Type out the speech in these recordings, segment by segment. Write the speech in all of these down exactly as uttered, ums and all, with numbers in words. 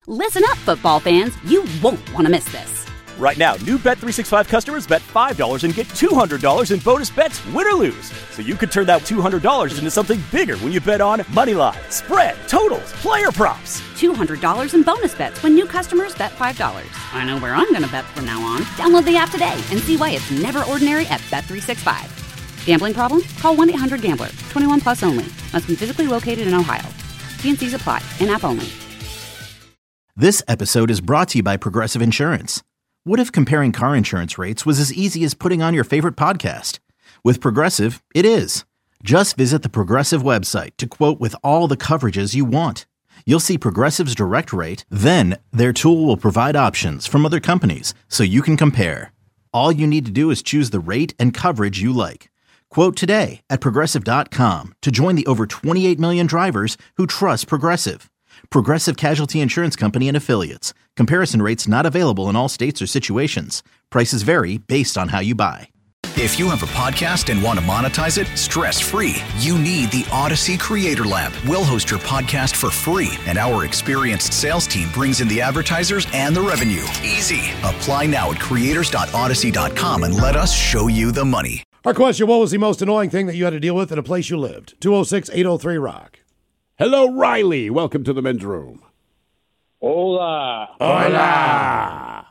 Listen up, football fans. You won't want to miss this. Right now, new Bet three sixty-five customers bet five dollars and get two hundred dollars in bonus bets, win or lose. So you could turn that two hundred dollars into something bigger when you bet on money line, spread, totals, player props. two hundred dollars in bonus bets when new customers bet five dollars. I know where I'm going to bet from now on. Download the app today and see why it's never ordinary at Bet three sixty-five. Gambling problem? Call one eight hundred gambler. twenty-one plus only. Must be physically located in Ohio. T and C's apply. In-app only. This episode is brought to you by Progressive Insurance. What if comparing car insurance rates was as easy as putting on your favorite podcast? With Progressive, it is. Just visit the Progressive website to quote with all the coverages you want. You'll see Progressive's direct rate, then their tool will provide options from other companies so you can compare. All you need to do is choose the rate and coverage you like. Quote today at Progressive dot com to join the over twenty-eight million drivers who trust Progressive. Progressive Casualty Insurance Company and Affiliates. Comparison rates not available in all states or situations. Prices vary based on how you buy. If you have a podcast and want to monetize it stress-free, you need the Odyssey Creator Lab. We'll host your podcast for free, and our experienced sales team brings in the advertisers and the revenue. Easy. Apply now at creators dot odyssey dot com and let us show you the money. Our question, what was the most annoying thing that you had to deal with in a place you lived? two oh six, eight oh three, rock. Hello, Riley. Welcome to the men's room. Hola. Hola.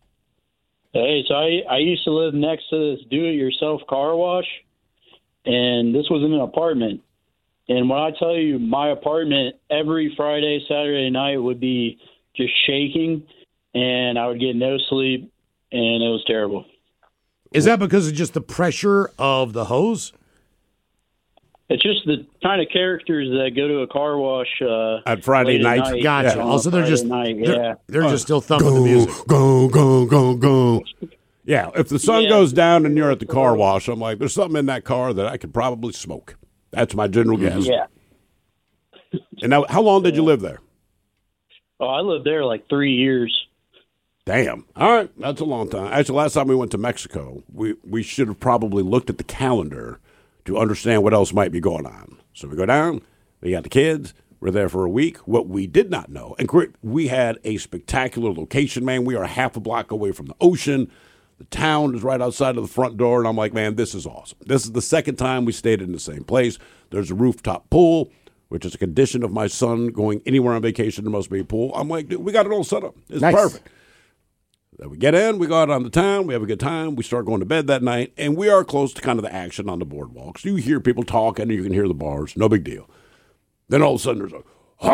Hey, so I, I used to live next to this do-it-yourself car wash, and this was in an apartment. And when I tell you my apartment every Friday, Saturday night would be just shaking, and I would get no sleep, and it was terrible. Is that because of just the pressure of the hose? It's just the kind of characters that go to a car wash uh, at Friday night. night. Gotcha. Yeah. Also, they're just night, they're, yeah. they're uh, just still thumping go, the music. Go, go, go, go. Yeah, if the sun Yeah. goes down and you're at the car wash, I'm like, there's something in that car that I could probably smoke. That's my general guess. Yeah. And now, how long did you live there? Oh, I lived there like three years. Damn. All right, that's a long time. Actually, last time we went to Mexico, we, we should have probably looked at the calendar to understand what else might be going on. So we go down, we got the kids, we're there for a week. What we did not know, and we had a spectacular location, man. We are half a block away from the ocean. The town is right outside of the front door, and I'm like, man, this is awesome. This is the second time we stayed in the same place. There's a rooftop pool, which is a condition of my son going anywhere on vacation. There must be a pool. I'm like, dude, we got it all set up. It's Nice. perfect. Then we get in, we go out on the town, we have a good time, we start going to bed that night, and we are close to kind of the action on the boardwalks. You hear people talking, you can hear the bars, no big deal. Then all of a sudden there's a,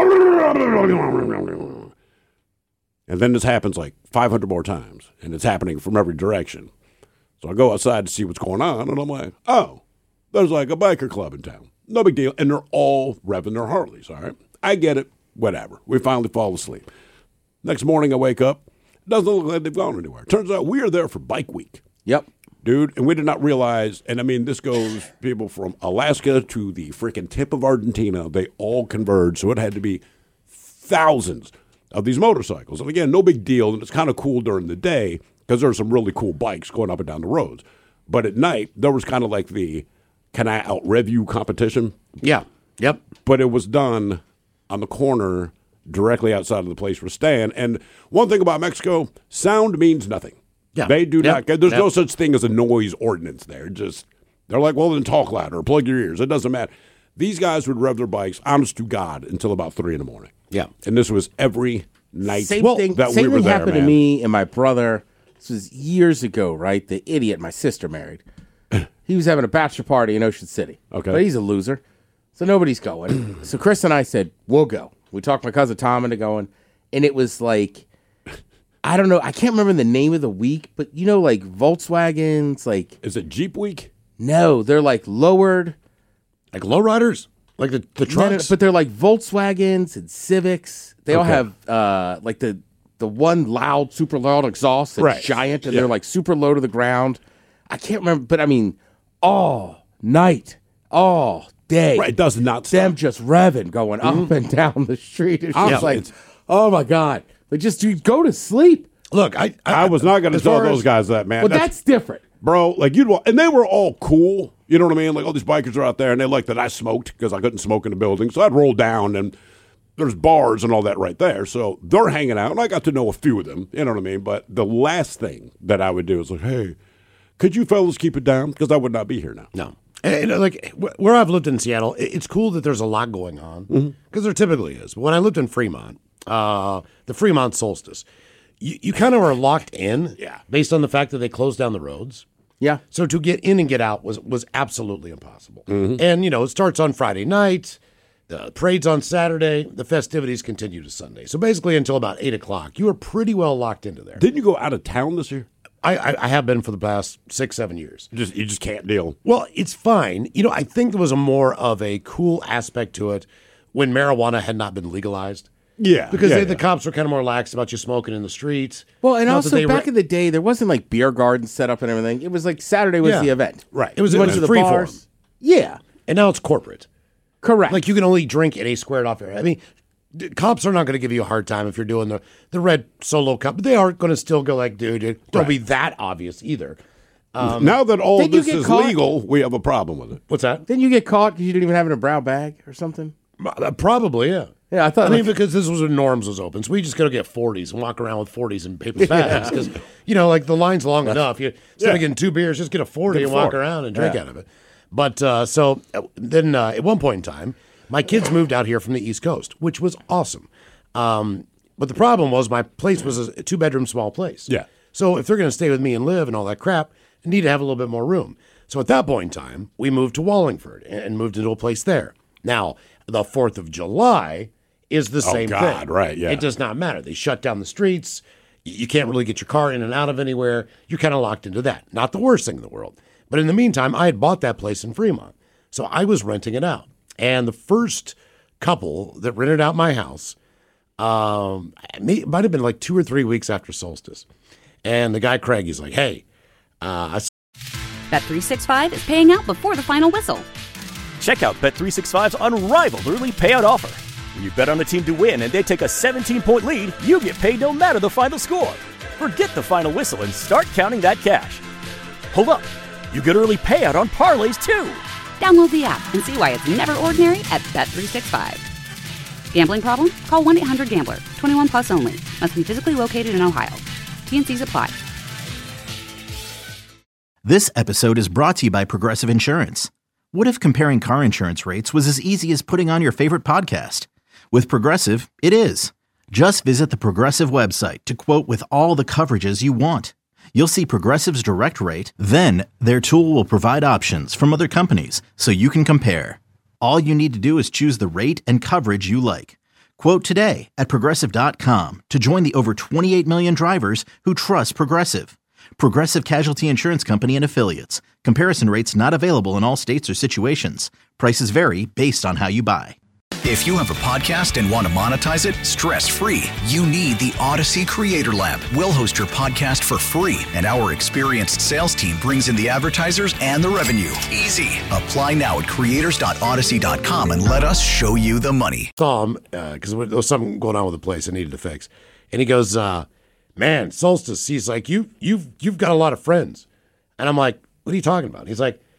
and then this happens like five hundred more times, and it's happening from every direction. So I go outside to see what's going on, and I'm like, oh, there's like a biker club in town. No big deal, and they're all revving their Harleys, all right? I get it, whatever. We finally fall asleep. Next morning I wake up. Doesn't look like they've gone anywhere. Turns out we are there for Bike Week. Yep. Dude, and we did not realize, and I mean, this goes people from Alaska to the freaking tip of Argentina. They all converge, so it had to be thousands of these motorcycles. And again, no big deal, and it's kind of cool during the day because there are some really cool bikes going up and down the roads. But at night, there was kind of like the, can I out-rev you competition? Yeah. Yep. But it was done on the corner directly outside of the place we're staying. And one thing about Mexico, sound means nothing. Yeah. They do Yep. not, there's Yep. no such thing as a noise ordinance there. Just, they're like, well, then talk louder or plug your ears. It doesn't matter. These guys would rev their bikes, honest to God, until about three in the morning. Yeah. And this was every night Same thing, that same we were thing there, happened man. to me and my brother. This was years ago, right? The idiot my sister married. He was having a bachelor party in Ocean City. Okay. But he's a loser, so nobody's going. So Chris and I said, we'll go. We talked my cousin Tom into going, and it was like, I don't know, I can't remember the name of the week, but you know, like Volkswagens, like... Is it Jeep Week? No, they're like lowered. Like lowriders? Like the, the No, no, no, trucks? but they're like Volkswagens and Civics. They all Okay. have uh, like the the one loud, super loud exhaust that's Right. giant, and Yeah. they're like super low to the ground. I can't remember, but I mean, all night, all day. Right, it does not Them stop. just revving, going up and down the street. It's just Yeah, like, it's- oh my God. Like, just dude, go to sleep. Look, I, I was not going to as tell far as- those guys that, man. Well, that's, different. Bro, like you'd walk, and they were all cool. You know what I mean? Like all these bikers are out there, and they like that I smoked because I couldn't smoke in the building. So I'd roll down, and there's bars and all that right there. So they're hanging out, and I got to know a few of them. You know what I mean? But the last thing that I would do is like, hey, could you fellas keep it down? Because I would not be here now. No. And, and, like, where I've lived in Seattle, it's cool that there's a lot going on, because mm-hmm. there typically is. But when I lived in Fremont, uh, the Fremont solstice, you, you kind of are locked in yeah. based on the fact that they closed down the roads. Yeah. So to get in and get out was, was absolutely impossible. Mm-hmm. And, you know, it starts on Friday night. The parade's on Saturday. The festivities continue to Sunday. So basically until about eight o'clock, you were pretty well locked into there. Didn't you go out of town this year? I, I, I have been for the past six, seven years. You just, you just can't deal. Well, it's fine. You know, I think there was a more of a cool aspect to it when marijuana had not been legalized. Yeah. Because yeah, they, yeah. the cops were kind of more lax about you smoking in the streets. Well, and Not also that they back re- in the day, there wasn't like beer gardens set up and everything. It was like Saturday was Yeah. the event. Right. It was, You it went was to the free bars. form. Yeah. And now it's corporate. Correct. Like you can only drink in a squared off area. I mean, d- cops are not going to give you a hard time if you're doing the, the red solo cup, but they are going to still go like, dude, it, don't Right. be that obvious either. Um, now that all Did you this get is caught? legal, we have a problem with it. what's that? Didn't you get caught because you didn't even have it in a brown bag or something? Uh, Probably, yeah. Yeah, I thought. I mean, like- because this was when Norm's was open, so we just go to get forties and walk around with forties in paper bags. Because you know, like the line's long enough. You instead Yeah. of getting two beers, just get a forty Get a and walk forty. around and drink Yeah. out of it. But uh, so uh, then, uh, at one point in time, my kids moved out here from the East Coast, which was awesome. Um, but the problem was my place was a two bedroom small place. Yeah. So if they're going to stay with me and live and all that crap, I need to have a little bit more room. So at that point in time, we moved to Wallingford and and moved into a place there. Now, the fourth of July is the Oh, same God, thing. right, yeah. It does not matter. They shut down the streets. Y- You can't really get your car in and out of anywhere. You're kind of locked into that. Not the worst thing in the world. But in the meantime, I had bought that place in Fremont. So I was renting it out. And the first couple that rented out my house, um, it may- it might have been like two or three weeks after solstice. And the guy, Craig, he's like, hey, uh, I Bet three sixty-five is paying out before the final whistle. Check out Bet three sixty-five's unrivaled early payout offer. When you bet on a team to win and they take a seventeen-point lead, you get paid no matter the final score. Forget the final whistle and start counting that cash. Hold up. You get early payout on parlays, too. Download the app and see why it's never ordinary at Bet three sixty-five. Gambling problem? Call one eight hundred gambler. twenty-one plus only. Must be physically located in Ohio. T and C's apply. This episode is brought to you by Progressive Insurance. What if comparing car insurance rates was as easy as putting on your favorite podcast? With Progressive, it is. Just visit the Progressive website to quote with all the coverages you want. You'll see Progressive's direct rate, then their tool will provide options from other companies so you can compare. All you need to do is choose the rate and coverage you like. Quote today at Progressive dot com to join the over twenty-eight million drivers who trust Progressive. Progressive Casualty Insurance Company and Affiliates. Comparison rates not available in all states or situations. Prices vary based on how you buy. If you have a podcast and want to monetize it stress-free, you need the Odyssey Creator Lab. We'll host your podcast for free, and our experienced sales team brings in the advertisers and the revenue. Easy. Apply now at creators dot odyssey dot com and let us show you the money. saw him because there was something going on with the place I needed to fix. And he goes, uh, man, Solstice, he's like, you, you've, you've got a lot of friends. And I'm like, what are you talking about? He's like,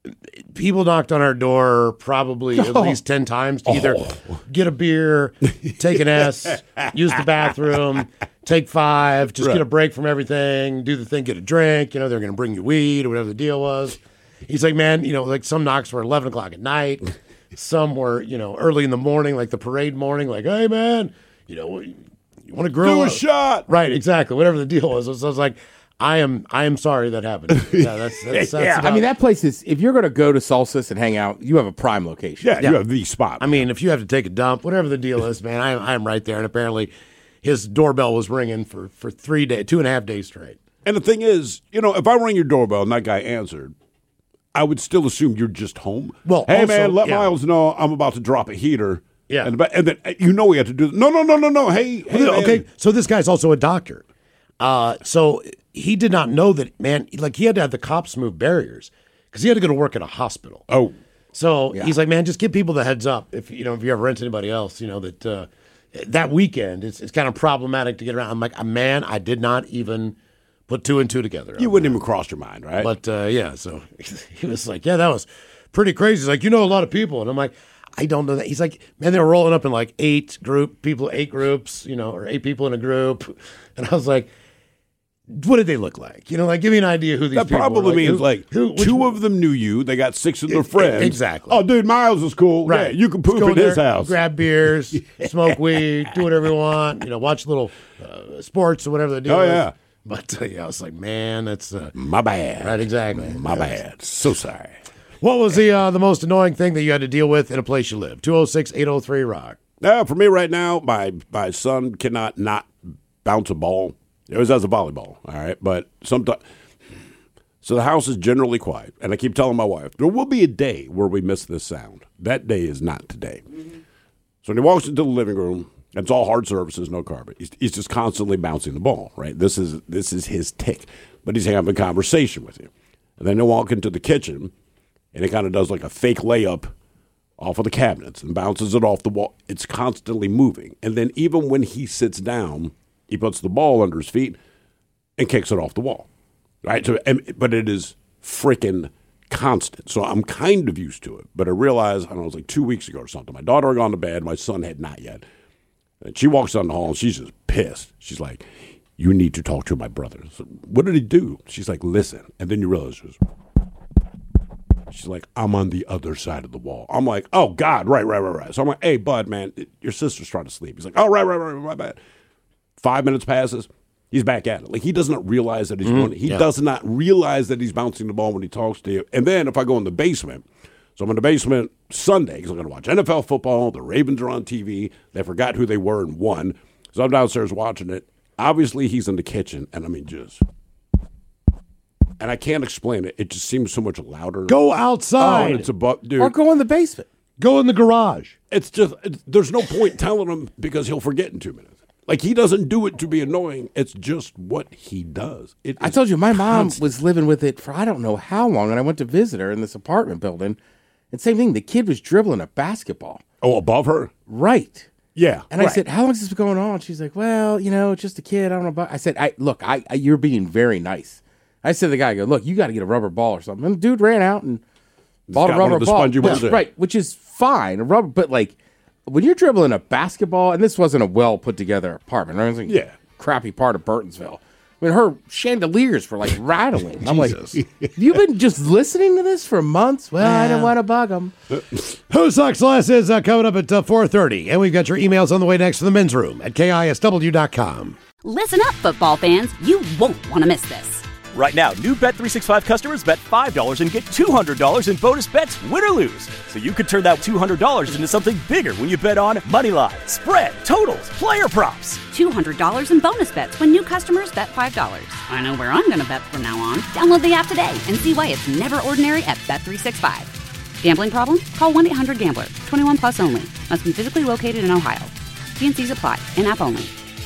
people knocked on our door probably at least ten times to either get a beer, take an S, use the bathroom, take five, just Right. get a break from everything, do the thing, get a drink. You know, they're going to bring you weed or whatever the deal was. He's like, man, you know, like some knocks were eleven o'clock at night. Some were, you know, early in the morning, like the parade morning, like, hey, man, you know, you want to grill Do a shot. Right, exactly. Whatever the deal was. So I was like, I am I am sorry that happened. Yeah, that's, that's, that's yeah, I about- mean, that place is, if you're going to go to Solstice and hang out, you have a prime location. Yeah, Yeah. you have the spot. I mean, if you have to take a dump, whatever the deal is, man, I, I am right there. And apparently his doorbell was ringing for, for three days, two and a half days straight. and the thing is, you know, if I rang your doorbell and that guy answered, I would still assume you're just home. Well, hey, also- man, let yeah. Miles know I'm about to drop a heater. Yeah. And, and then uh, you know we had to do No, no, no, no, no. Hey, hey man. Okay, so this guy's also a doctor. Uh, so he did not know that, man, like he had to have the cops move barriers because he had to go to work at a hospital. Oh, So he's like, man, just give people the heads up if you know if you ever rent anybody else, you know that uh, that weekend it's it's kind of problematic to get around. I'm like, man, I did not even put two and two together. you wouldn't even cross your mind, right? But uh, yeah, so he was like, yeah, that was pretty crazy. He's like, you know, a lot of people, and I'm like, I don't know that. He's like, man, they were rolling up in like eight group people, eight groups, you know, or eight people in a group. And I was like, what did they look like? You know, like, give me an idea who these that people were. That probably means who, like who, two one? of them knew you. They got six of their friends. Exactly. Oh, dude, Miles is cool. Right. Yeah, you can poop Go in his there, house. Grab beers, smoke weed, do whatever you want. You know, watch little uh, sports or whatever they do. Oh, yeah. But uh, yeah, I was like, man, that's uh, My bad. right. Exactly. My bad. So sorry. What was the uh, the most annoying thing that you had to deal with in a place you live? two oh six, eight oh three, rock. Now, for me right now, my my son cannot not bounce a ball. It was as a volleyball, all right? But sometimes, so the house is generally quiet. And I keep telling my wife, there will be a day where we miss this sound. That day is not today. Mm-hmm. So when he walks into the living room, it's all hard surfaces, no carpet. He's, he's just constantly bouncing the ball, right? This is this is his tick. But he's having a conversation with you. And then he'll walk into the kitchen, and he kind of does like a fake layup off of the cabinets and bounces it off the wall. It's constantly moving. And then even when he sits down, he puts the ball under his feet and kicks it off the wall, right? So, and, but it is freaking constant. So I'm kind of used to it. But I realized, I don't know, it was like two weeks ago or something. My daughter had gone to bed. My son had not yet. And she walks down the hall, and she's just pissed. She's like, you need to talk to my brother. So, what did he do? She's like, listen. And then you realize, she's, she's like, I'm on the other side of the wall. I'm like, oh, God, right, right, right, right. So I'm like, hey, bud, man, your sister's trying to sleep. He's like, oh, right, right, right, right, my bad. Five minutes passes, he's back at it. Like, he doesn't realize that he's mm, doing it. He yeah. does not realize that he's bouncing the ball when he talks to you. And then if I go in the basement, so I'm in the basement Sunday because I'm going to watch N F L football. The Ravens are on T V. They forgot who they were and won. So I'm downstairs watching it. Obviously, he's in the kitchen, and I mean, just... And I can't explain it. It just seems so much louder. Go outside. Oh, it's above, dude. Or go in the basement. Go in the garage. It's just, it's, there's no point telling him because he'll forget in two minutes. Like, he doesn't do it to be annoying. It's just what he does. It I told you, my mom constant. was living with it for I don't know how long, and I went to visit her in this apartment building. And same thing, the kid was dribbling a basketball. Oh, above her? Right. Yeah. And right. I said, how long has this been going on? She's like, well, you know, it's just a kid. I don't know about. I said, I look, I, I you're being very nice. I said to the guy, I go, look, you got to get a rubber ball or something. And the dude ran out and He's bought a rubber the ball. Spongy Which, right, which is fine. A rubber, but like when you're dribbling a basketball, and this wasn't a well put together apartment, right? It was like yeah, crappy part of Burtonsville. I mean, her chandeliers were like rattling. I'm like, you've been just listening to this for months? Well, yeah. I didn't want to bug them. Who Sucks Less is uh, coming up at uh, four thirty. And we've got your emails on the way next to the men's room at K I S W dot com. Listen up, football fans. You won't want to miss this. Right now, new Bet three sixty-five customers bet five dollars and get two hundred dollars in bonus bets, win or lose. So you could turn that two hundred dollars into something bigger when you bet on money line, spread, totals, player props. two hundred dollars in bonus bets when new customers bet five dollars. I know where I'm going to bet from now on. Download the app today and see why it's never ordinary at Bet three sixty-five. Gambling problem? Call one eight hundred gambler. twenty-one plus only. Must be physically located in Ohio. T N Cs apply. In-app only.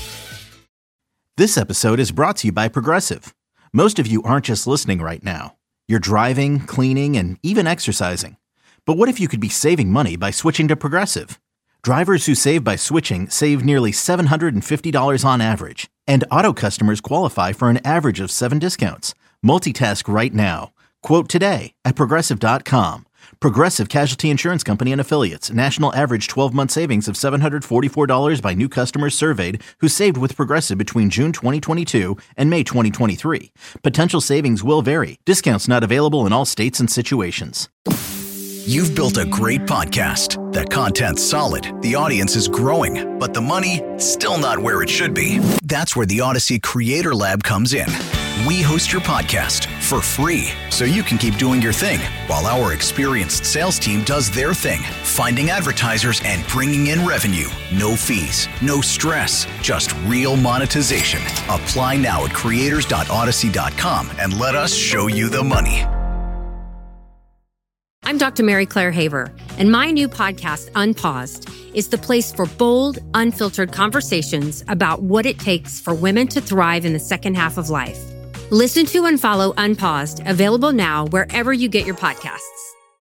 This episode is brought to you by Progressive. Most of you aren't just listening right now. You're driving, cleaning, and even exercising. But what if you could be saving money by switching to Progressive? Drivers who save by switching save nearly seven hundred fifty dollars on average. And auto customers qualify for an average of seven discounts. Multitask right now. Quote today at Progressive dot com. Progressive Casualty Insurance Company and Affiliates. National average twelve-month savings of seven hundred forty-four dollars by new customers surveyed who saved with Progressive between June twenty twenty-two and May twenty twenty-three. Potential savings will vary. Discounts not available in all states and situations. You've built a great podcast. The content's solid, the audience is growing, but the money, still not where it should be. That's where the Odyssey Creator Lab comes in. We host your podcast for free, so you can keep doing your thing, while our experienced sales team does their thing, finding advertisers and bringing in revenue. No fees, no stress, just real monetization. Apply now at creators dot odyssey dot com and let us show you the money. I'm Doctor Mary Claire Haver, and my new podcast, Unpaused, is the place for bold, unfiltered conversations about what it takes for women to thrive in the second half of life. Listen to and follow Unpaused, available now wherever you get your podcasts.